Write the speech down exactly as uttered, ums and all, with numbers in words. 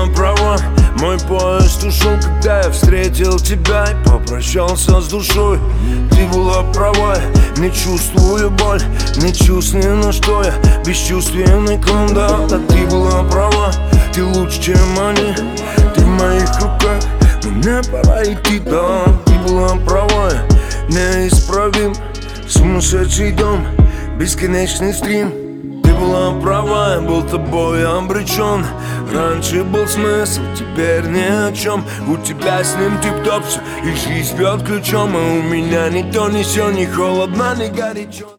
права. Мой поезд ушел, когда я встретил тебя и попрощался с душой. Ты была права, не чувствую боль, не чувствую, на что я бесчувственный клон. Да, да, ты была права, ты лучше, чем они, ты в моих руках, мне пора идти. Да, ты была права, неисправим, сумасшедший дом, бесконечный стрим. Ты была права, я был тобой обречен. Раньше был смысл, теперь ни о чем. У тебя с ним тип-топ все, и жизнь бьет ключом. А у меня ни то, ни сё, ни холодно, ни горячо.